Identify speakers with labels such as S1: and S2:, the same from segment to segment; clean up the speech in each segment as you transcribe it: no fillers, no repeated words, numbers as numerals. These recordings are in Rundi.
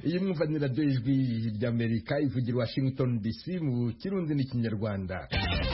S1: iyi mwumvanira radiyo ijwi ry'Amerika ivugira Washington DC mu Kirundi n'Ikinyarwanda.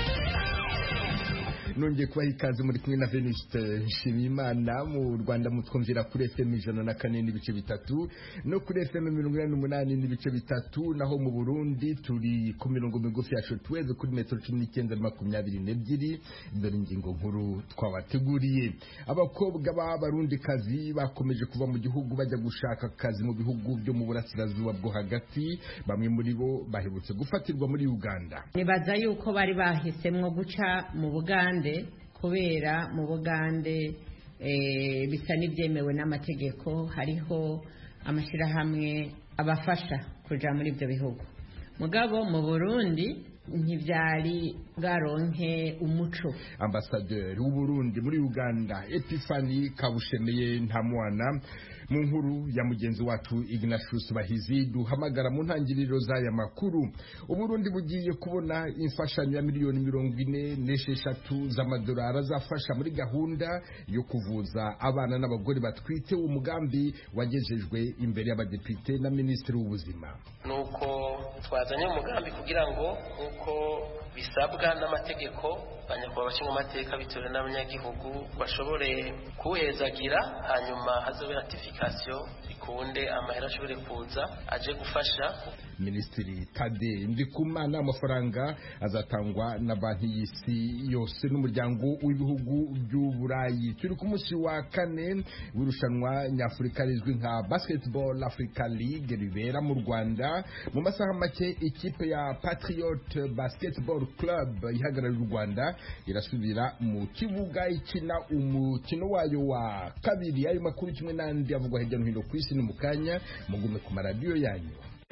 S1: Nongeye kubaha ikaze muri kumwe na Venuste Nshimiyimana. Mu Rwanda mutwumvira kuri FM 104.3 no kuri FM 88.3, naho mu Burundi turi ku mirongo migufi ya shortwave kuri metero 1922. Dore ingingo nkuru twabateguriye. Abakobwa b'Abarundikazi bakomeje kuva mu gihugu bajya gushaka akazi mu bihugu byo mu burasirazuba bwo hagati. Bamwe muri bo bahebutse gufatirwa muri Uganda.
S2: Nibaza yuko bari bahisemwo guca mu Buganda kubera mu Bugande bisa n'ibyemewe n'amategeko. Hariho amashyirahamwe abafasha kuja muri ibyo bihugu. Mugabo mu Burundi ntibyari bwaronke umuco.
S1: Ambasaderi w'u Burundi muri Uganda Epiphanie Kabushemeye Ntamwana mu nkuru ya mugenzi wacu Ignatius Bahizi duhamagara mu ntangiriro z'aya makuru. Uburundi bugiye kubona imfashanyo ya miliyoni 46 z'amadolari azafasha muri gahunda yo kuvuza abana n'abagore batwite. Umugambi wagejejwe imbere y'abadepite na Minisitiri w'Ubuzima.
S3: Nuko twazanye umugambi kugira ngo uko bisabwa n'amategeko abanyarwanda bashinga amateka bitewe n'abanyagihugu bashobore kuhezagira, hanyuma hazobe ratification ikunde amahera ashobore kuza aje gufasha.
S1: Minisitiri Tade Ndikumana amafaranga azatangwa na banki y'isi yose n'umuryango w'ibihugu by'Uburayi. Turi ku munsi wa 4 w'irushanwa nyafurika rizwi nka Basketball Africa League ribera mu Rwanda. Mu masaha make ikipe ya Patriot Basketball Club ihagarariye u Rwanda irasubira mu kibuga ikina umukino wayo wa kabiri. Ayo makuru kimwe n'andi avugwa hirya no hino ku isi ni mu kanya. Mugume ku maradiyo yanyu.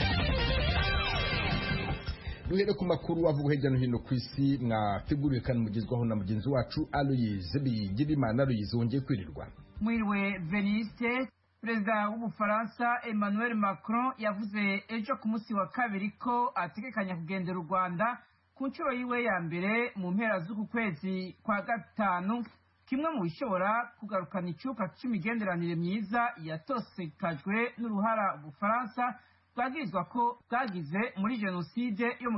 S1: Duhere ku makuru avugwa hirya no hino ku isi mwateguriwe kandi mugezwaho na mugenzi wacu Aloyize Bigirimana. Aloyize, wongeye kwirirwa.
S4: Mwiriwe Veniste. Perezida w'Ubufaransa Emmanuel Macron yavuze ejo ku munsi wa kabiri ko ategekanya kugendera u Rwanda ku nshuro yiwe ya mbere mu mpera z'uku kwezi kwa gatanu, kimwe mu bishobora kugarukana icyuka cy'imigenderanire myiza yatosekajwe n'uruhara Ubufaransa bwagirizwa ko bwagize muri jenoside yo mu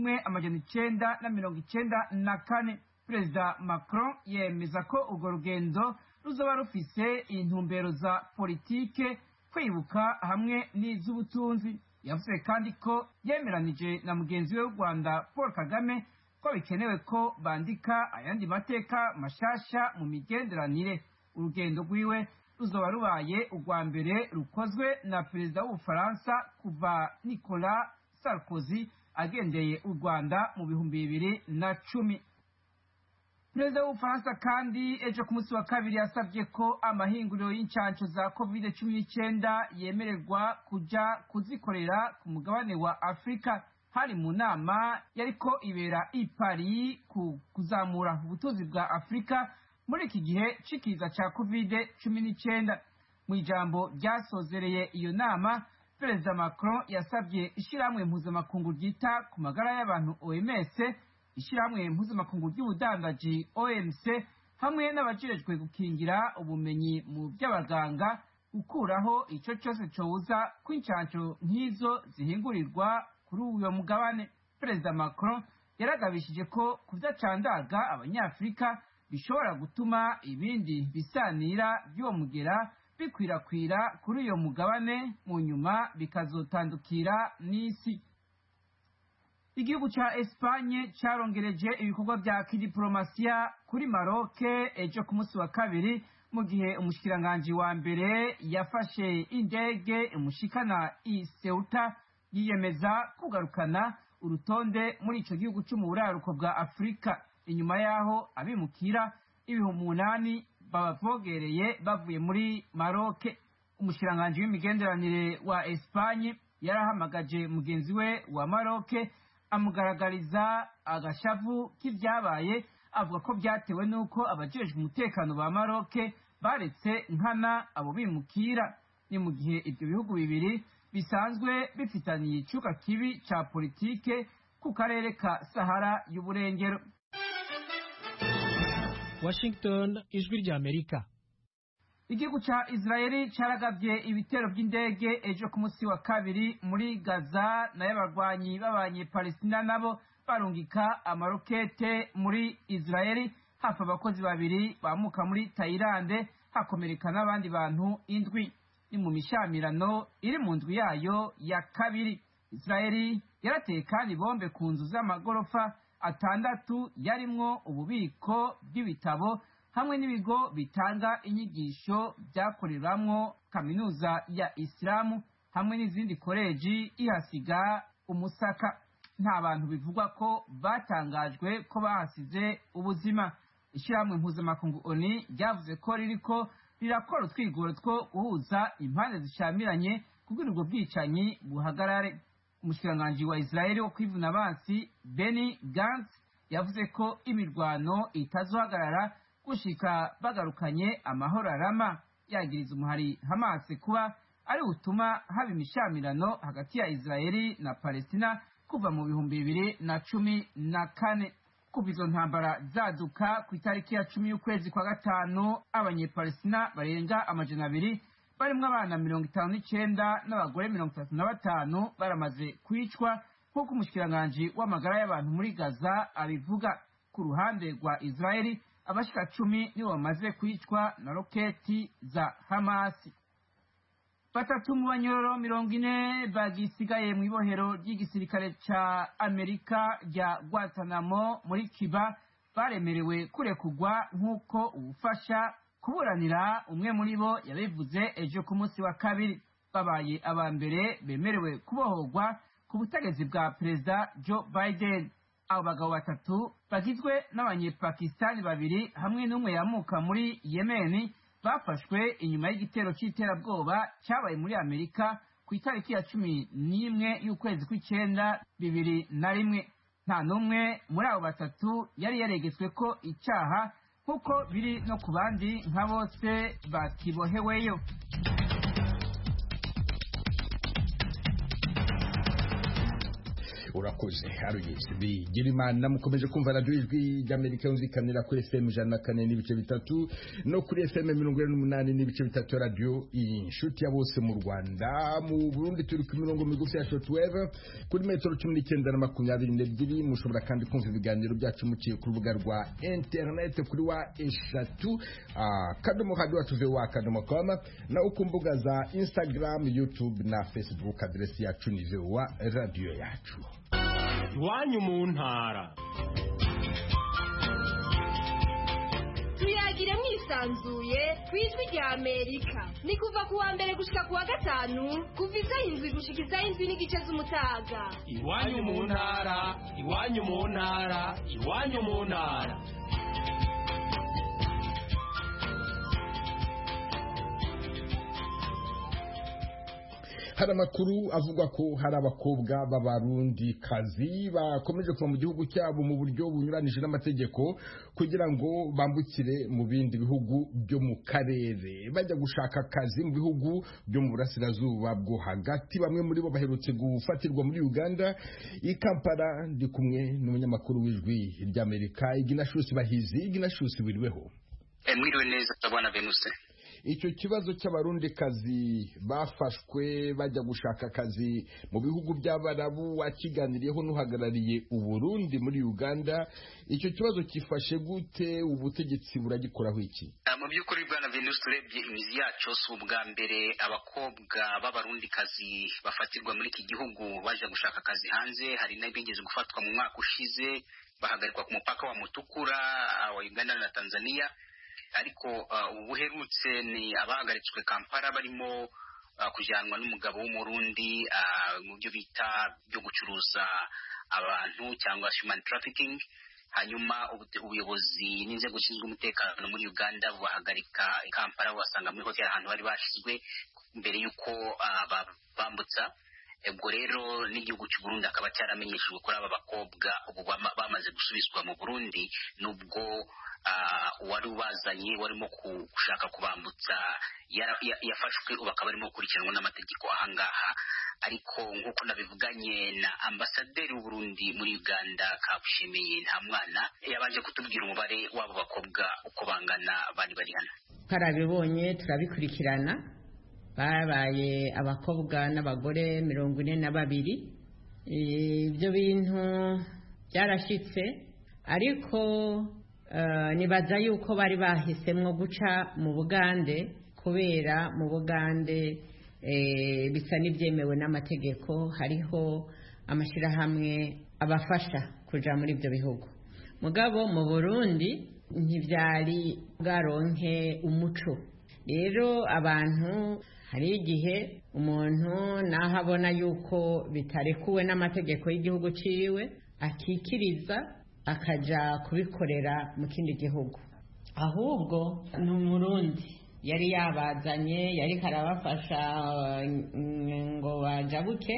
S4: 1994. Perezida Macron yemeza ko urwo rugendo ruzoba rufise intumbero za politike, kwibuka hamwe n'iz'ubutunzi. Yavuze kandi ko yemeranije na mugenzi we w'u Rwanda Paul Kagame ko bikenewe ko bandika ayandi mateka mashasha mu migenderanire. Urugendo rwiwe ruzoba rubaye urwa mbere rukozwe na perezida w'Ubufaransa kuva Nicolas Sarkozy agendeye u Rwanda mu 2010. Perezida w'Ubufaransa kandi ejo ku munsi wa kabiri yasabye ko amahinguriro y'incanco za COVID-19 yemererwa kuja kuzikorera ku mugabane wa Afrika. Hari mu nama yariko ibera i Paris ku kuzamura ubutunzi bwa Afrika muri iki gihe cikiza ca COVID-19. Mu ijambo ryasozereye iyo nama, Perezida Macron yasabye ishyirahamwe mpuzamakungu ryita ku magara y'abantu OMS, ishyirahamwe mpuzamakungu ry'ubudandaji OMC hamwe n'abajejwe gukingira ubumenyi mu by'abaganga gukuraho ico cyose cobuza kw'incanco nk'izo zihingurirwa kuri uyo mugabane. Perezida Macron yaragabishije ko kudacandaga abanyafrika bishobora gutuma ibindi bisanira by'uwo mugera bikwirakwira kuri uyo mugabane, mu nyuma bikazotandukira n'isi. Igihugu ca Espanye carongereje ibikorwa vya kidiplomasiya kuri Maroc ejo ku munsi wa kabiri, mu gihe umushikiranganje wa mbere yafashe indege imushikana i Ceuta yiyemeza kugarukana urutonde muri ico gihugu cyo mu buraruko bwa Afrika, inyuma yaho abimukira 8,000 babavogereye bavuye muri Maroc. Umushikiranganje w'imigenderanire wa Espanye yarahamagaje mugenzi we wa Maroc amugaragariza agashavu k'ivyabaye, avuga ko byatewe nuko abajejwe umutekano ba Maroc baretse nkana abo bimukira. Ni mu gihe ibyo bihugu bibiri bisanzwe bifitaniye icuka kibi ca politike ku karere ka Sahara y'uburengero.
S5: Washington, ijwi ry'Amerika.
S4: igihugu ca Israeli caragavye ibitero by'indege ejo ku munsi wa kabiri muri Gaza nayo abarwanyi b'abanyepalestina nabo barungika amarokete muri Israeli hafi abakozi babiri bamuka muri Tayilande hakomereka n'abandi bantu indwi. Ni mu mishamirano iri mu ndwi yayo ya kabiri. Israeli yarateye kandi bombe ku nzu z'amagorofa 6 yarimwo ububiko bw'ibitabo hamwe n'ibigo bitanga inyigisho byakoreramwo kaminuza ya Islamu hamwe n'izindi koleji ihasiga umusaka. Nta bantu bivugwa ko batangajwe ko bahasize ubuzima. Ishyirahamwe mpuzamakungu ONU ryavuze ko ririko rirakora utwigoro two guhuza impande zishamiranye kugira ubwo bwicanyi buhagarare. Umushikiranganji wa Israeli wo kwivuna abansi Benny Gantz yavuze ko imirwano itazohagarara gushika bagarukanye amahoro arama, yagiriza umuhari Hamas kuba ari utuma haba imishamirano hagati ya Israeli na Palestina kuva mu 2014. Kuva izo ntambara zaduka ku itariki ya 10 y'ukwezi kwa gatanu, abanyepalestina barenga 200 barimwo abana 59 n'abagore 35 baramaze kwicwa nk'uko umushikiranganji w'amagara y'abantu muri Gaza abivuga. Ku ruhande rwa Israeli abashika 10 nibo bamaze kwicwa na roketi za Hamas. Batatu mu banyororo 40 bagisigaye mu ibohero ry'igisirikare ca Amerika rya Guantanamo muri Cuba baremerewe kurekugwa nk'uko ubufasha kuburanira umwe muri bo yabivuze ejo ku munsi wa kabiri. Babaye abambere bemerewe kubohorwa ku butegetsi bwa Perezida Joe Biden. Abo bagabo batatu bagizwe n'abanyepakistani 2 hamwe n'umwe yamuka muri Yemen bafashwe inyuma y'igitero c'iterabwoba cyabaye muri Amerika ku itariki ya 11 y'ukwezi kw'icenda 2001. Nta n'umwe muri abo batatu yari yaregetswe ko icyaha nk'uko biri no ku bandi nka bose bakiboheweyo.
S1: urakoze Aloyes Bigirimana. Mukomeje kumva radio ijwi ry'Amerika yumvikanira kuri FM 104.3 no kuri FM 88.3 radio inshuti ya bose mu Rwanda. Mu Burundi turi ku mirongo migufi ya shortwave kuri metero 19 na 22. Mushobora kandi kumva ibiganiro byacu muciye ku rubuga rwa internet kuri wa eshatu kadomo radio @voa.com na uku mbuga za Instagram, YouTube na Facebook. Adresi yacu ni VOA radio yacu.
S5: Iwanyu mu ntara.
S6: Tuyagire mwisanzuye kwijwi rya Amerika. Ni kuva kuwa mbere gushika kuwa gatanu kuva 7 gushika 7:30 z'umutaga.
S5: Iwanyu mu ntara, iwanyu mu ntara, iwanyu mu ntara.
S1: Hari amakuru avuga ko hari abakobwa b'abarundi kazi bakomeje kuva mu gihugu cyabo mu buryo bunyuranije n'amategeko kugira ngo bambukire mu bindi bihugu byo mu karere bajya gushaka akazi mu bihugu byo mu burasirazuba bwo hagati. Bamwe muri bo baherutse gufatirwa muri Uganda. I Kampala ndi kumwe n'umunyamakuru w'ijwi ry'Amerika Ignatius Bahizi. Ignatius, wiriweho?
S7: Mwiriwe neza bwana Venuse.
S1: Icyo kibazo cy'abarundi kazi bafashwe bajya gushaka akazi mu bihugu by'Abarabu wakiganiriyeho n'uhagarariye Uburundi muri Uganda. Icyo kibazo kifashe gute? Ubutegetsi buragikoraho iki?
S7: Mu by'ukuri bwana Venus, turebye imizi yacu si ubwa mbere abakobwa b'abarundi kazi bafatirwa muri iki gihugu baje gushaka akazi hanze. Hari n'abigeze gufatwa mu mwaka ushize bahagarikwa ku mupaka wa Mutukura wa Uganda na Tanzania. Ariko ubuherutse ni abahagaritswe Kampala barimo kujanwa n'umugabo w'umurundi mu byo bita byo gucuruza abantu cyangwa human trafficking. Hanyuma ubuyobozi n'inzego zishinzwe umutekano muri Uganda bahagarika Kampala, basanga muri hoteli ahantu bari bashizwe mbere yuko bambutsa. Ubwo rero n'igihugu cy'u Burundi akaba cyaramenyeshejwe kuri aba bakobwa ubu bamaze gusubizwa mu Burundi, nubwo wari ubazanye warimo gushaka kubambutsa yafashwe ubu akaba arimo gukurikiranwa n'amategeko ahangaha. Ariko nk'uko nabivuganye na ambasaderi w'u Burundi muri Uganda Kabushemeye Ntamwana, yabanje kutubwira umubare w'abo bakobwa uko bangana bari hano.
S2: twarabibonye turabikurikirana, babaye abakobwa n'abagore 42. Ibyo bintu byarashitse, ariko nibaza yuko bari bahisemwo guca mu Bugande kubera mu Bugande bisa n'ibyemewe n'amategeko, hariho amashirahamwe abafasha kuja muri ibyo bihugu. Mugabo mu Burundi ntivyari bwaronke umuco. Rero abantu hari igihe umuntu naho abona yuko bitarekuwe n'amategeko y'igihugu ciwe akikiriza akaja kubikorera mu kindi gihugu, ahubwo ni Umurundi yari yabazanye, yari karabafasha ngo bajabuke.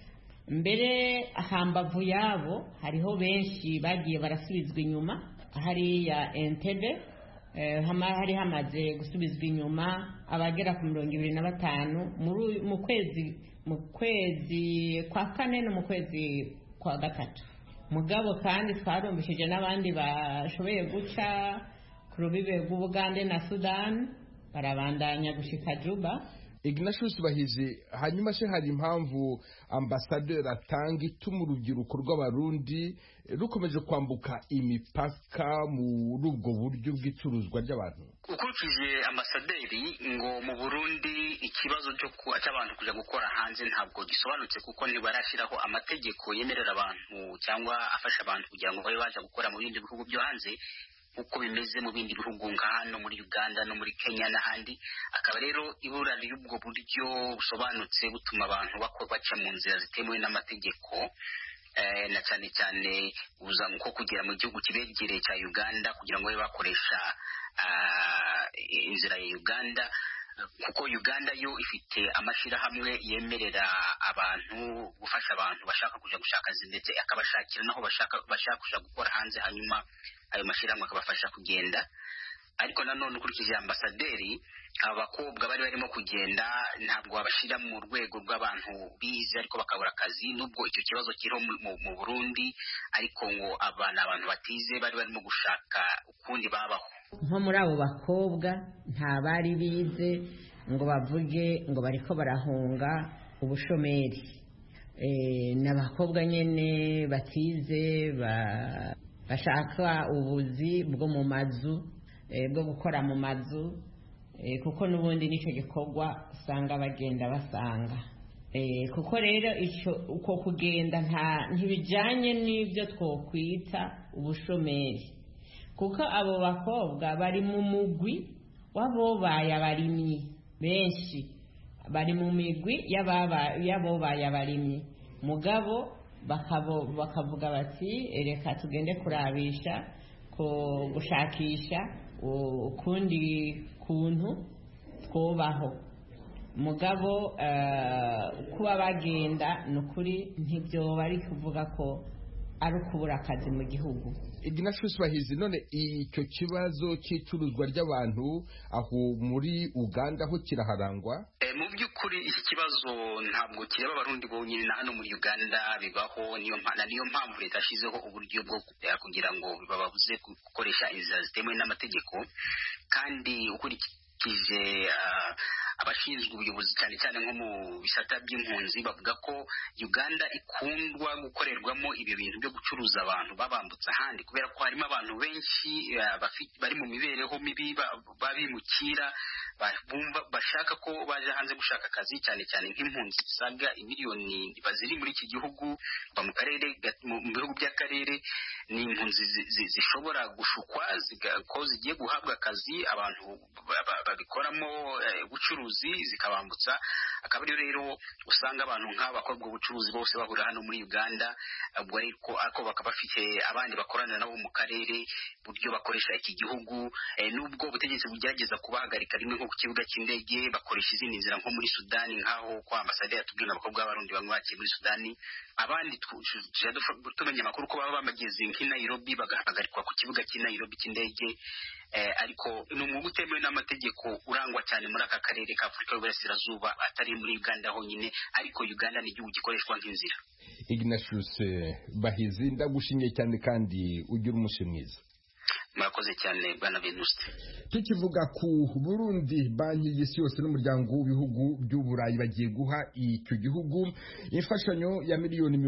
S2: Mbere hambavu yabo hariho benshi bagiye barasubizwa inyuma, hariya Entebbe hari hamaze gusubizwa inyuma abagera ku 25 mu kwezi kwa kane no mu kwezi kwa gatatu. Mugabo kandi twarumbishije n'abandi bashoboye guca ku rubibe rw'Ubugande na Sudan, barabandanya gushika Juba.
S1: Ignatius Bahizi, hanyuma se hari impamvu ambasaderi atanga ituma urubyiruko rw'Abarundi rukomeje kwambuka imipaka muri ubwo buryo bw'icuruzwa ry'abantu?
S7: Ukurikije ambasaderi ngo mu Burundi ikibazo cy'abantu kuja gukora hanze ntabwo gisobanutse, kuko ntibarashiraho amategeko yemerera abantu cyangwa afasha abantu kugira ngo babe baje gukora mu bindi bihugu byo hanze uko bimeze mu bindi bihugu nka hano muri Uganda no muri Kenya n'ahandi. Akaba rero ibura ry'ubwo buryo busobanutse butuma abantu baca mu nzira zitemewe n'amategeko, na cyane cyane uza nko kugera mu gihugu kibegereye cya Uganda kugira ngo babe bakoresha inzira ya Uganda, kuko Uganda yo ifite amashirahamwe yemerera abantu gufasha abantu bashaka kuja gushaka akazi, ndetse akabashakira naho bashaka kuja gukora hanze, hanyuma ayo mashirahamwe akabafasha kugenda. Ariko nanone ukurikije ambasaderi, abakobwa bari barimo kugenda ntabwo babashira mu rwego rw'abantu bize ariko bakabura akazi, nubwo icyo kibazo kiriho mu Burundi, ariko ngo abantu batize bari barimo gushaka ukundi babaho.
S2: Nko muri abo bakobwa nta bari bize ngo bavuge ngo bariko barahunga ubushomeri. N'abakobwa nyene batize bashaka ubuzi bwo mu mazu, bwo gukora mu mazu, kuko n'ubundi nicyo gikorwa usanga bagenda basanga. Kuko rero uko kugenda ntibijyanye n'ibyo twokwita ubushomeri, kuko abo bakobwa bari mu mugwi w'abobaye abarimyi. Benshi bari mu migwi y'abobaye abarimyi, mugabo bakavuga bati reka tugende kurabisha gushakisha ukundi kuntu twubaho. Mugabo kuba bagenda nukuri ntibyo bari kuvuga ko ari ukubura akazi mu gihugu.
S1: Ignatius Bahizi, none icyo kibazo cy'icuruzwa ry'abantu aho muri Uganda ho kiraharangwa?
S7: Mu by'ukuri iki kibazo ntabwo kireba Abarundi bonyine, na hano muri Uganda bibaho. Niyo mpamvu leta yashyizeho uburyo bwo kugira ngo bababuze gukoresha inzira zitemewe n'amategeko. Kandi ukurikije abashinzwe ubuyobozi cyane cyane nko mu bisata by'impunzi bavuga ko Uganda ikundwa gukorerwamo ibyo bintu byo gucuruza abantu babambutsa ahandi, kubera ko harimo abantu benshi bari mu mibereho mibi babimukira bashaka ko baje hanze gushaka akazi, cyane cyane nk'impunzi zisaga imiliyoni baziri muri iki gihugu mu karere, mu bihugu by'akarere. Ni impunzi zishobora gushukwa ko zigiye guhabwa akazi, abantu babikoramo ubucuruzi zikabambutsa. Akaba rero usanga abantu nk'abakobwa ubucuruzi bose bahurira hano muri Uganda, ubwo ariko bakaba bafite abandi bakorana nabo mu karere buryo bakoresha iki gihugu. Nubwo ubutegetsi bugerageza kubahagarika rimwe nko ku kibuga cy'indege, bakoresha izindi nzira nko muri Sudani, nk'aho kwa ambasaderi atubwira abakobwa b'Abarundi bamwe bakiye muri Sudani. Abandi tumenya amakuru ko baba bamageze nk'i Nairobi bagahagarikwa ku kibuga cy'i Nairobi cy'indege. Ariko ni umwuga utemewe n'amategeko urangwa cyane muri aka karere ka Afurika y'Uburasirazuba, atari muri Uganda honyine, ariko Uganda ni igihugu gikoreshwa nk'inzira.
S1: Ignatius Bahizi, ndagushimiye cyane kandi ugira umunsi mwiza.
S7: murakoze cyane bwana Venuste.
S1: Tukivuga ku Burundi, banki y'isi yose n'umuryango w'ibihugu by'uburayi bagiye guha icyo gihugu imfashanyo ya miliyoni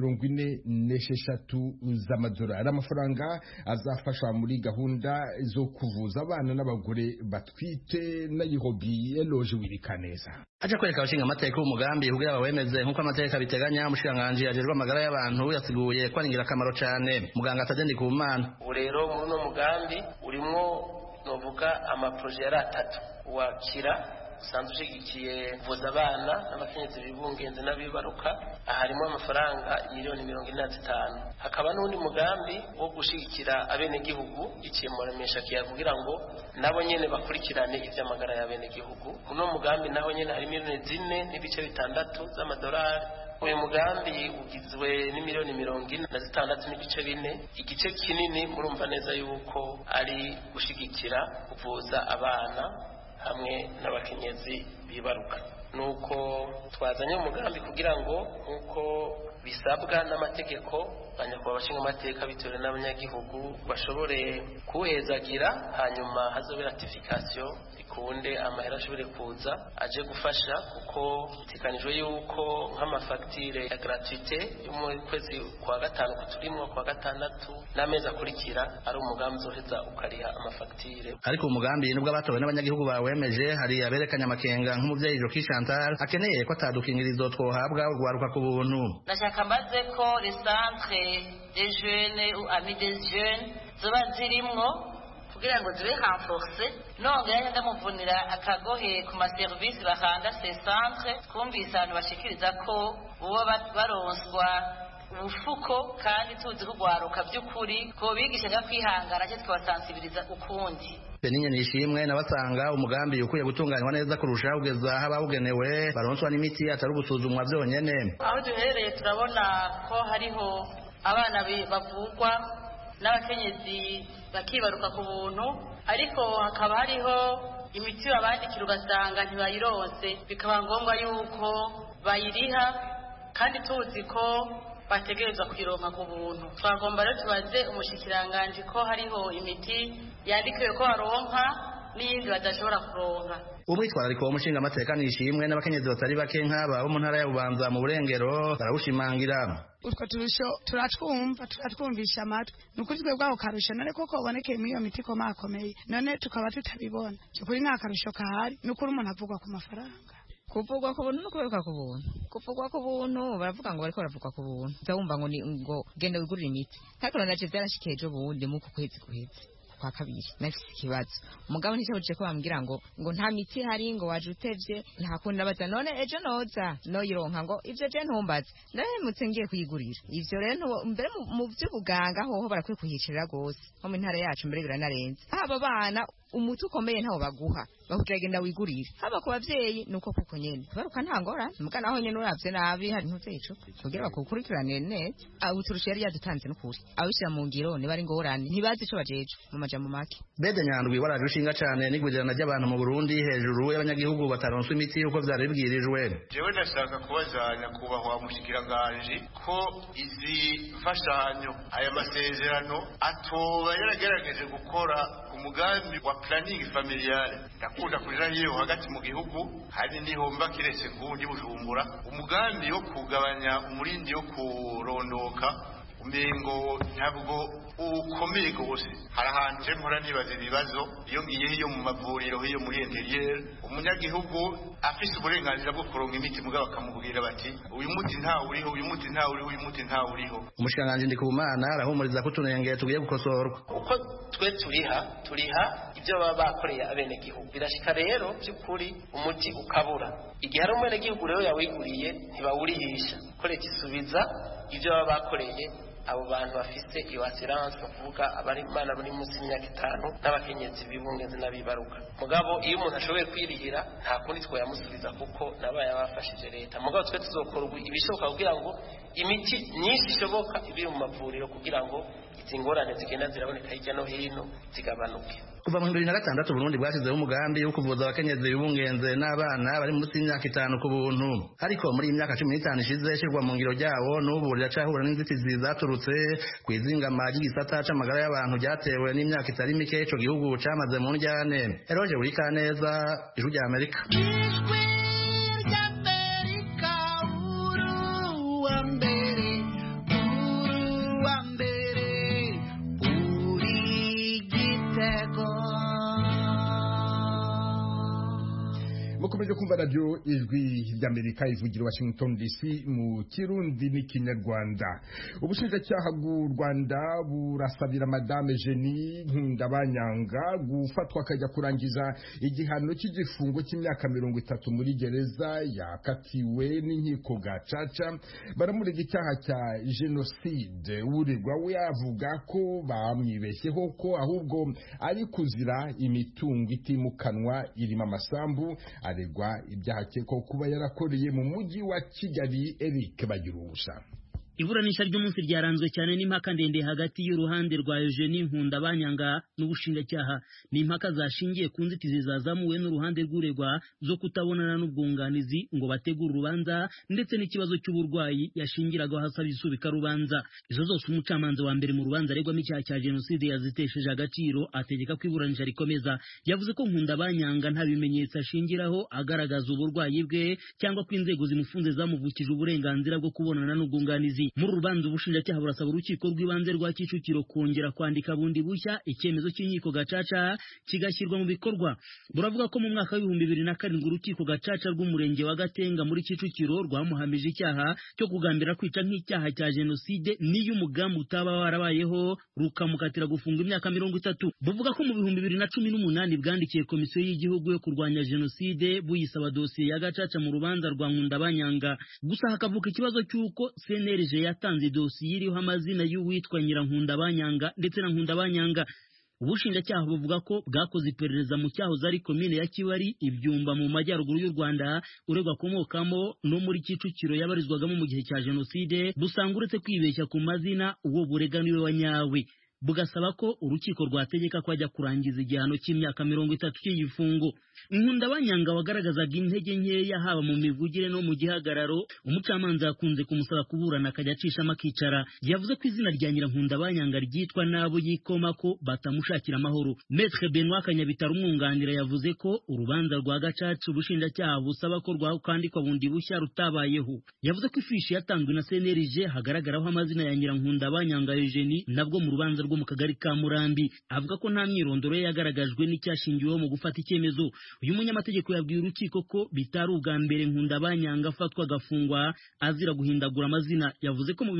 S1: 46 z'amadolari, amafaranga azafasha muri gahunda zo kuvuza abana n'abagore batwite. Nairobi, Eloge Wirikaneza
S8: aje kwereka abashinga amateka umugambi kugira bawemeze nk'uko amateka biteganya. Umushikiranganji ajejwe amagara y'abantu yasiguye ko ari ingirakamaro cyane. Muganga Tadende Kumana:
S3: ubu rero muri uno mugambi urimo novuga amaproje yari 3 wakira usanzwe ushigikiye kuvuza abana n'abakenyezi bibungenze n'abibaruka, harimo amafaranga miliyoni 45. Hakaba n'undi mugambi wo gushigikira abenegihugu iciye mu remesha kugira ngo nabo nyene bakurikirane ivy'amagara y'abenegihugu. Uno mugambi naho nyene hari miliyoni 4.6 z'amadolari. Uyu mugambi ugizwe n'imiliyoni 46.4. Igice kinini murumva neza yuko ari gushigikira kuvuza abana hamwe n'abakenyezi bibaruka. Nuko twazanye umugambi kugira ngo nkuko bisabwa n'amategeko banyakubahwa abashinga amateka bitewe n'abanyagihugu bashobore kuhezagira, hanyuma hazobe ratification ikunde amahera ashobore kuza aje gufasha, kuko tikanijwe yuko nk'amafagitire ya gratuité yo mu kwezi kwa gatanu kuturimwo kwa gatandatu n'amezi akurikira ari umugambi uzoheza ukariha amafagitire.
S8: Ariko umugambi nubwo abatowe n'abanyagihugu bawemeje, hari aberekanya amakenga nk'umuvyeyi Joki Chantal akeneye ko atadukingirizo twohabwa urwaruka ku buntu.
S9: Ndashaka mbaze ko les centres des jeunes ou amis des jeunes zoba zirimwo kugira ngo zibe renforcer, nongera ndamuvunira akagohe ku maservice bahanda ces centres. Twumvise abantu bashikiriza ko uwo baronswa ubufuko kandi tuzi kugwaruka by'ukuri ko bigishaga kwihangana cyo twabasensibiliza ukundi.
S8: Beninye nishimwe nabasanga umugambi ukwiye gutunganywa neza kurusha ugeza abawugenewe baronswa n'imiti atari gusuzumwa byonyene.
S9: Aho duhereye turabona ko hariho abana bavugwa n'abakenyezi bakibaruka ku buntu, ariko hakaba hariho imiti babandikira ugasanga ntibayironse, bikaba ngombwa yuko bayiriha kandi tuzi ko bategerezwa kwironka ku buntu. Twagomba rero tubaze umushikiranganji ko hariho imiti yandikiwe ko baronka n'iyindi badashobora kuronka.
S8: Umwitwarariko w'umushinga amateka nishimwe n'abakenyezi batari bake nk'aba bo mu ntara ya Bubanza mu Burengero barawushimangira.
S10: Utwo turusho turatwumvisha amatwi, nukuri twebwe aho karusho none koko bonekeye muri iyo miti komakomeye none tukaba tutabibona. Cyukuri nka karusho kahari nukuri umuntu avugwa ku mafaranga.
S11: Kuvugwa ku buntu no kuberuka ku buntu. Kuvugwa ku buntu baravuga ngo bariko baravuga ku buntu. Ndabumva ngo genda wigurira imiti. Ariko naje byarashikeje ubundi mu kwezi guheze kwa kabiri nafise ikibazo. Umugabo nticabuje ko bambwira ngo nta miti hari, ngo waje utevye, nta kundi nabaza none ejo noza no yironka, ngo ivyo je ntumbaze. Ndahemutse ngiye kuyigurira. Ivyo rero mbere mu vy'ubuganga hoho barakwiye kuhicira gose. Nko mu ntara yacu mbere biranarenze. Aba bana umuti ukomeye ntawo baguha, bakugenda wigurira. Haba ku bavyeyi nuko kuko nyene baruka ntangora muga naho nyene uravye nabi hari ntuvyico kugira bakukurikirane neza. Uturusha yari yadutanze n'ukuri abishira mu ngiro ne bari ngorane ntibazi ico bajeje mu majambo make.
S8: Bede Nyandwi warajushinga cyane n'igwirirana ry'abantu mu Burundi hejuru y'abanyagihugu bataronswa imiti uko vyari bibwirijwe.
S12: Jewe ndashaka kubazanya kubahwa mushikiranganje ko izi mfashanyo aya masezerano atoba yaragerageje gukora umugambi wa planning familiale. Ndakunda kuja hiyo hagati mu gihugu hari niho mba kiretse ngundi Bujumbura, umugambi wo kugabanya umurindi wo kurondoka umengo ntabwo ukomeye gose. Hari ahantu je mpora nibaza ibibazo iyo ngiye hiyo mu mavuriro hiyo muri interieur, umunyagihugu afise uburenganzira bwo kuronka imiti mugabo akamubwira bati uyu muti nta uriho, uyu muti nta uriho, uyu muti nta uriho.
S8: Umushikanganje Ndikumana arahumuriza ko tunenge tugiye gukosorwa.
S3: Uko twe turiha ibyo baba bakoreye abenegihugu. Birashika rero by'ukuri umuti ukabura. Igihe hari umwenegihugu rero yawiguriye ntibawurihisha, ko leta isubiza ibyo baba bakoreye abo bantu bafite iyo assurance, kuvuga abari bana bari munsi y'imyaka 5 n'abakenyezi bibungenze n'abibaruka. Mugabo iyo umuntu ashoboye kwirihira nta kundi twayamusubiza kuko nabaye abafashije leta. Mugabo twe tuzokora ibishoboka kugira ngo imiti nyinshi ishoboka ibiri mu mavuriro kugira ngo izi ngorane zigenda ziraboneka hirya no hino zigabanuke.
S8: Kuva mu 2006 Burundi bwashyizeho umugambi wo kuvuza abakenyezi bibungenze n'abana bari munsi y'imyaka 5 ku buntu, ariko muri iyi myaka 15 ishize ishyirwa mu ngiro ryawo n'ubu riracahura n'inzitizi zaturutse ku izingama ry'igisata c'amagara y'abantu ryatewe n'imyaka itari mike ico gihugu camaze mu njyane. Eroje Urikaneza, Ijwi rya Amerika.
S1: Mukomeje kumva radio Ijwi ry'Amerika ivugira Washington DC mu Kirundi n'Ikinyarwanda. Ubushinjacyaha bw'u Rwanda burasabira Madame Jenny Nkundabanyanga gufatwa akajya kurangiza igihano cy'igifungo cy'imyaka 30 muri gereza yakatiwe n'inkiko gacaca. Baramurega icyaha cya genocide. Uregwa we avuga ko bamwibeshyeho ko ahubwo ari kuzira imitungo itimukanwa irimo amasambu. Aregwa ibyaha akekwaho kuba yarakoreye mu mujyi wa Kigali. Eric Bagirubusa.
S13: Iburanisha ry'umunsi ryaranzwe cyane n'impaka ndende hagati y'uruhande rwa Eugenie Nkundabanyanga n'ubushinjacyaha. Ni impaka zashingiye ku nzitizi zazamuwe n'uruhande rw'uregwa zo kutabonana n'ubwunganizi ngo bategure urubanza, ndetse n'ikibazo cy'uburwayi yashingiragaho hasaba isubika rubanza. Izo zose umucamanza wa mbere mu rubanza aregwamo icyaha cya jenoside yazitesheje agaciro, ategeka ko iburanisha rikomeza. Yavuze ko Nkundabanyanga nta bimenyetso ashingiraho agaragaza uburwayi bwe cyangwa ko inzego zimufunze zamuvukije uburenganzira bwo kubonana n'ubwunganizi. Muri rubanza ubushinjacyaha burasaba urukiko rw'ibanze rwa Kicukiro kongera kwandika bundi bushya icyemezo cy'inkiko gacaca kigashyirwa mu bikorwa. Buravuga ko mu mwaka wa 2007 urukiko gacaca rw'umurenge wa Gatenga muri Kicukiro rwamuhamije icyaha cyo kugambira kwica nk'icyaha cya jenoside n'iyo umugambi utaba warabayeho, rukamukatira gufunga imyaka 30. Buvuga ko mu 2018 bwandikiye komisiyo y'igihugu yo kurwanya jenoside buyisaba dosiye ya gacaca mu rubanza rwa Nkundabanyanga. Gusa hakavuka ikibazo cy'uko CNLG yatanze dosiye iriho amazina y'uwitwa Nkundabanyanga ndetse na Nkundabanyanga. Ubushinjacyaha buvuga ko bwakoze iperereza mu cyahoze ari komine ya Kibari Ibyumba mu majyaruguru y'u Rwanda uregwa akomokamo no muri Kicukiro yabarizwagamo mu gihe cya jenoside, busanga uretse kwibeshya ku mazina uwo burega niwe wa nyawe. Bugasaba ko urukiko rwategeka ko ajya kurangiza igihano cy'imyaka 30 cy'igifungo. Nkundabanyanga wagaragazaga intege nkeya haba mu mivugire no mu gihagararo, umucamanza yakunze kumusaba kuburana akajya acishamo akicara. Yavuze ko izina rya Nkundabanyanga ryitwa nabo yikoma ko batamushakira amahoro. Maître Benoît Kanyabitari umwunganira yavuze ko urubanza rwa gacaca ubushinjacyaha busaba ko rwakandikwa bundi bushya rutabayeho. Yavuze ko ifishi yatanzwe na CNLG hagaragaraho amazina ya Nkundabanyanga Eugenie nabwo mu rubanza rwo mu kagari ka Murambi. Avuga ko nta myirondoro ye yagaragajwe n'icyashingiweho mu gufata icyemezo. Uyu munyamategeko yabwiye urukiko ko bitari ubwa mbere Nkundabanyanga afatwa agafungwa azira guhindagura amazina. Yavuze ko mu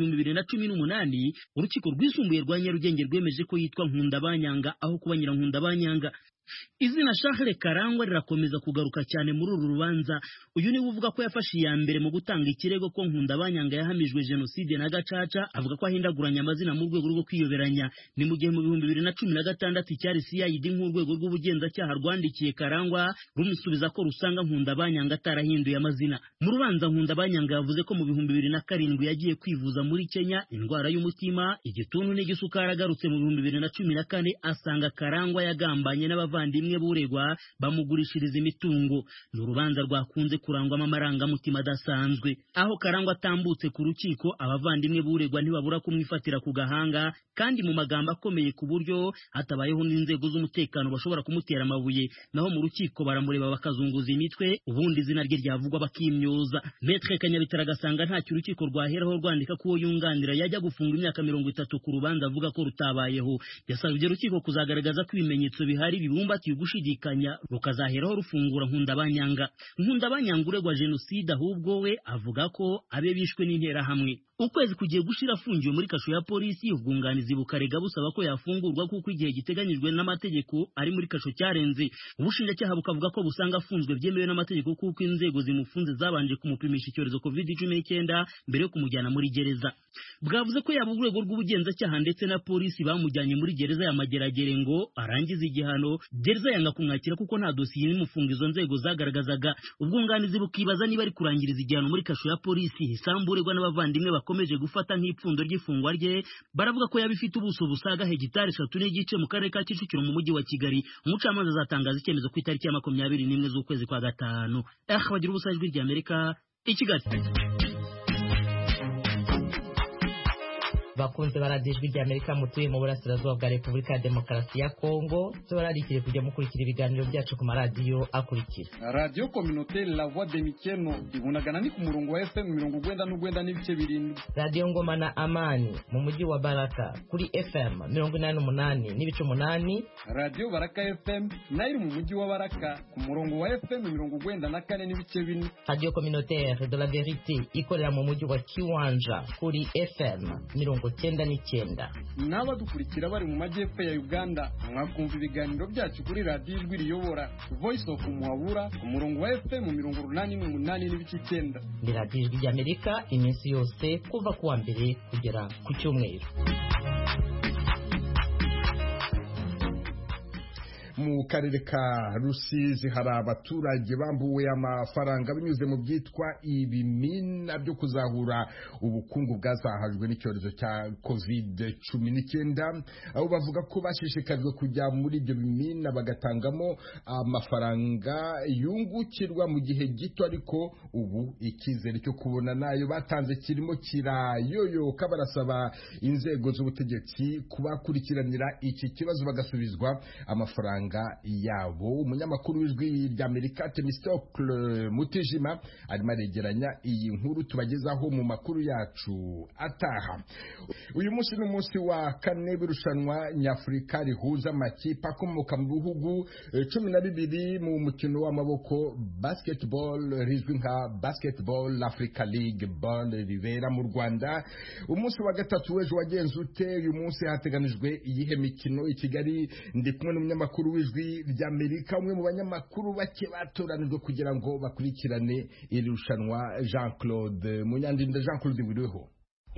S13: 2018 urukiko rwisumbuye rwa Nyarugenge rwemeje ko yitwa Nkundabanyanga aho kuba Nkundabanyanga. Izina Charles Karangwa rirakomeza kugaruka cyane muri uru rubanza. Uyu ni uvuga ko yafashe iya mbere mu gutanga ikirego ko Nkundabanyanga yahamijwe jenoside na gacaca, avuga ko ahindaguranya amazina mu rwego rwo kwiyoberanya. Ni mu gihe mu 2016 cyari CID nk'urwego rw'ubugenzacyaha rwandikiye Karangwa rumusubiza ko rusanga Nkundabanyanga atarahinduye amazina. Mu rubanza Nkundabanyanga yavuze ko mu 2007 yagiye kwivuza muri Kenya indwara y'umutima, igituntu n'igisukari. Agarutse mu 2014 asanga Karangwa yagambanye n'abavandimwe buregwa bamugurishiriza imitungo. Ni urubanza rwakunze kurangwamo amarangamutima adasanzwe. Aho Karangwa atambutse ku rukiko, abavandimwe buregwa ntibabura kumwifatira ku gahanga kandi mu magambo akomeye ku buryo hatabayeho n'inzego z'umutekano bashobora kumutera amabuye. Naho mu rukiko baramureba bakazunguza imitwe, ubundi izina rye ryavugwa bakimyoza. Maître Kanyabitari agasanga ntacyo urukiko rwaheraho rwandika ko uwo yunganira yajya gufunga imyaka 30 ku rubanza avuga ko rutabayeho. Yasabye urukiko kuzagaragaza ko ibimenyetso bihari bibumbatiye gushidikanya rukazaheraho rufungura Nkundabanyanga. Nkundabanyanga uregwa jenoside ahubwo we avuga ko abe bishwe n'interahamwe. Ukwezi kugiye gushira afungiwe muri kasho ya polisi, ubwunganizi bukarega busaba ko yafungurwa kuko igihe giteganyijwe n'amategeko ari muri kasho cyarenze. Ubushinjacyaha bukavuga ko busanga afunzwe byemewe n'amategeko kuko inzego zimufunze zabanje kumupimisha icyorezo COVID-19 mbere yo kumujyana muri gereza. Bwavuze ko yaba urwego rw'ubugenzacyaha ndetse na polisi bamujyanye muri gereza ya Mageragere ngo arangize igihano. Gereza yanga kumwakira kuko nta dosiye imufunga izo nzego zagaragazaga. Ubwunganizi bukibaza niba ari kurangiriza igihano muri kasho ya polisi, isamburirwa n'abavandimwe bakomeje gufata nk'ipfundo ry'ifungwa rye baravuga ko yabifite ubuso busaga hegitari 3 n'igice mu karere ka Kicukiro mu mujyi wa Kigali. Umucamanza azatangaza icyemezo ku itariki ya 21 z'ukwezi kwa gatanu. Bagira ubusa ijwi ry'Amerika i Kigali.
S14: bakunze baradijwi ry'Amerika mutuye mu burasirazuba bwa Repubulika ya Demokarasi ya Kongo tubararikire kujya mukurikira ibiganiro byacu ku maradiyo akurikira.
S15: Radio Communautaire La Voix de Mikeno ibunagana ni ku murongo wa FM 99 n'ibice 7.
S14: Radio Ngoma na Amani mu mujyi wa Baraka kuri FM 88 n'ibice 8.
S15: Radio Baraka FM nayo mu mujyi wa Baraka ku murongo wa FM 94 n'ibice 4.
S14: Radio Communautaire de la Vérité ikorera mu mujyi wa Kiwanja kuri FM 99.
S15: N'abadukurikira bari mu majyepfo ya Uganda mwakumva ibiganiro byacu kuri radio Ijwi Riyobora Voice of Muhabura ku murongo wa FM 88 n'ibice 9.
S14: Ni radio Ijwi ry'Amerika iminsi yose kuva kuwa mbere kugera ku cyumweru.
S1: Mu karere ka Rusizi hari abaturage bambuwe amafaranga binyuze mu byitwa ibimina byo kuzahura ubukungu bwazahajwe n'icyorezo cya COVID-19, aho bavuga ko bashishikajwe kujya muri ibyo bimina bagatangamo amafaranga yungukirwa mu gihe gito, ariko ubu icyizere cyo kubona nayo batanze kirimo kirayoyoka. Barasaba inzego z'ubutegetsi kubakurikiranira iki kibazo bagasubizwa amafaranga yabo. Umunyamakuru w'Ijwi ry'Amerika Temistocle Mutijima arimo aregeranya iyi nkuru tubagezaho mu makuru yacu ataha. Uyu munsi ni umunsi wa kane w'irushanwa nyafurika rihuza amakipe akomoka mu bihugu 12 mu mukino w'amaboko basketball rizwi nka Basketball Africa League Ball ribera mu Rwanda. Umunsi wa gatatu w'ejo wagenze ute? Uyu munsi hateganijwe iyihe mikino? I Kigali ndi kumwe n'umunyamakuru w'Ijwi ry'Amerika, umwe mu banyamakuru bake batoranijwe kugira ngo bakurikirane iri rushanwa, Jean Claude Munyandinda. Jean Claude, buriho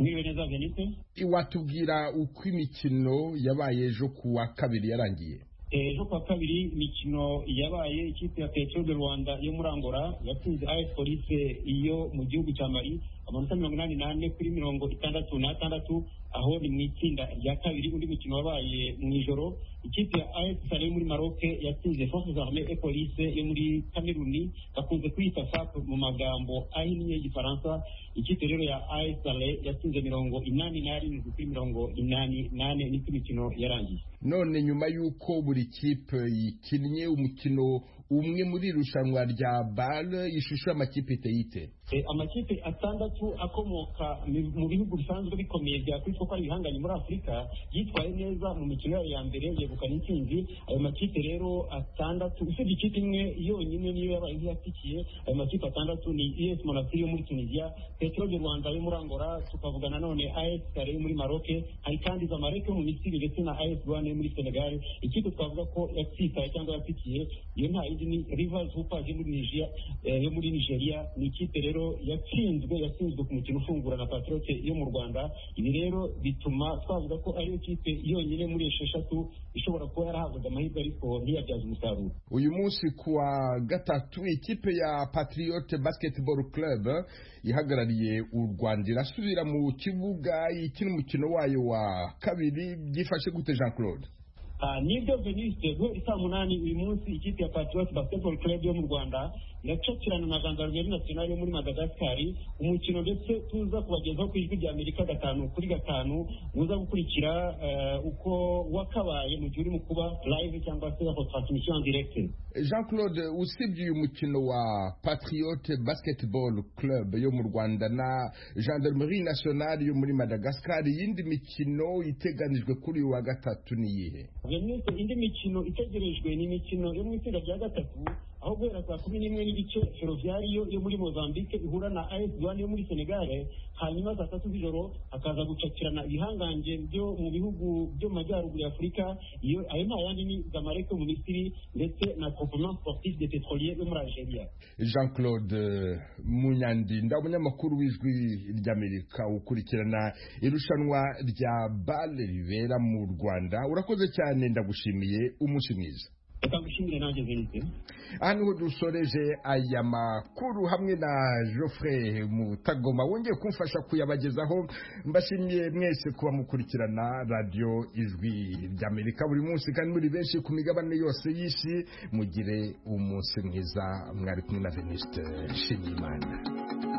S1: watubwira uko imikino yabaye ejo ku wa kabiri yarangiye?
S16: Ejo kwa kabiri imikino yabaye, ikipe ya Petro de Rwanda yo muri Angola yatsinze AS Police iyo mu gihugu cya Mali amanota 88 kuri 66, aho ni mu itsinda rya kabiri. Undi mukino wabaye mu ijoro, ikipe ya AS Sale muri Maroc yatsinze Forces Armées et Police yo muri Cameroun, bakunze kwita FAP mu magambo ahinnye y'Igifaransa. Ikipe rero ya AS Sale yatsinze 87 kuri 88 n'iki mikino yarangiye.
S1: None nyuma yuko buri kipe yikinnye umukino umwe muri irushanwa rya BAL, ishusho y'amakipe iteyite?
S16: Amakipe atandatu akomoka mu bihugu bisanzwe bikomeye bya kwitwa ko ari ibihanganye muri Afurika yitwaye neza mu mikino yayo ya mbere yegukana intsinzi. Ayo makipe rero atandatu, usibye ikipe imwe yonyine niyo yabaye nk'iyatikiye. Ayo makipe atandatu ni US Monastir yo muri Tunisia, Petro de Rwanda yo muri Angola, tukavuga nanone AS Sale yo muri Maroc, hari kandi Zamalek yo mu Misiri ndetse na AS Douane yo muri Senegal. Ikipe twavuga ko yatsitaye cyangwa yatikiye iyo nta yindi ni Rivers Hoopers yo muri Nigeria. Ni ikipe rero yatsinzwe ku mukino ufungura na Patriote yo mu Rwanda. Ibi rero bituma twavuga ko ariyo kipe yonyine muri esheshatu ishobora kuba yarahabwaga amahirwe ariko ntiyabyaza umusaruro.
S1: Uyu munsi kuwa gatatu ikipe ya Patriote Basketball Club ihagarariye u Rwanda irasubira mu kibuga ikina umukino wayo wa kabiri. Byifashe gute Jean Claude?
S16: Nibyo Veniste, guhera saa 8 uyu munsi ikipe ya Patriote Basketball Club yo mu Rwanda iracakirana na Gendarmerie Nationale yo muri Madagascar. Umukino ndetse tuza kubagezaho ku Ijwi ry'Amerika 5-5 muza gukurikira uko wakabaye mu gihe uri mu kuba live cyangwa se transmission en direct.
S1: Jean Claude, usibye uyu mukino wa Patriote Basketball Club yo mu Rwanda na Gendarmerie Nationale yo muri Madagascar, yindi mikino iteganijwe kuri uyu wa gatatu ni iyihe?
S16: Indi mikino itegerejwe ni imikino yo mu itsinda rya gatatu, aho guhera saa 11 n'igice Ferroviario yo muri Mozambique ihura na AS Douane yo muri Senegal, hanyuma saa 3 z'ijoro hakaza gucakirana ibihanganje byo mu bihugu byo mu majyaruguru ya Afurika. Iyo ayo nta yandi ni Zamalek yo mu Misiri ndetse na Performance Sportive des Pétroliers yo muri Algeria.
S1: Jean Claude Munyandinda, umunyamakuru w'Ijwi ry'Amerika ukurikirana irushanwa rya BAL ribera mu Rwanda. Urakoze cyane, ndagushimiye, umunsi mwiza.
S16: reka ngushimire nanjye Venise.
S1: aha niho dusoreje aya makuru hamwe na Geoffrey Mutagoma wongeye kumfasha kuyabagezaho. Mbashimiye mwese kuba mukurikirana radio Ijwi ry'Amerika buri munsi kandi muri benshi ku migabane yose y'isi. Mugire umunsi mwiza. Mwari kumwe na Veniste Nshimiyimana.